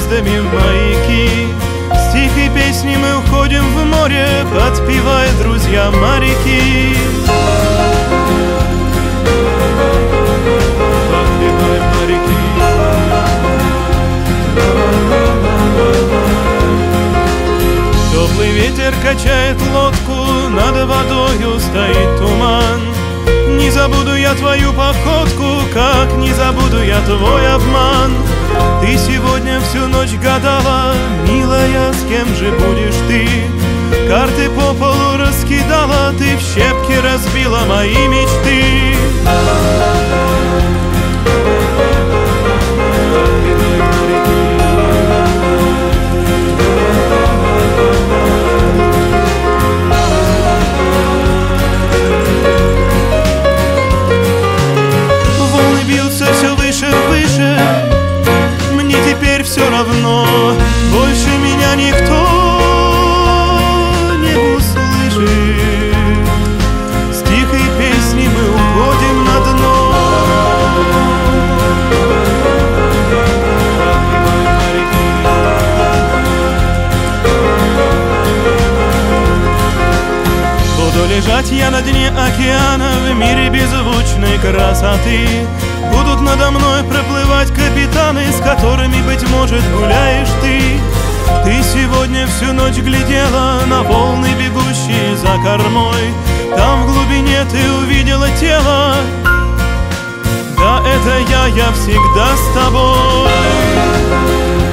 звездами в маяки. С тихой песней мы уходим в море, подпевая, друзья, моряки. Подпеваем, моряки. Теплый ветер качает лодку, над водою стоит туман. Не забуду я твою походку, как не забуду я твой обман. Ты сегодня всю ночь гадала, милая, с кем же будешь ты? Карты по полу раскидала, ты в щепки разбила мои мечты. Все выше, выше, мне теперь все равно, больше меня никто не услышит. С тихой песней мы уходим на дно. Буду лежать я на дне океана в мире беззвучной красоты. Будут надо мной проплывать капитаны, с которыми, быть может, гуляешь ты. Ты сегодня всю ночь глядела на волны, бегущие за кормой. Там в глубине ты увидела тело. Да, это я всегда с тобой.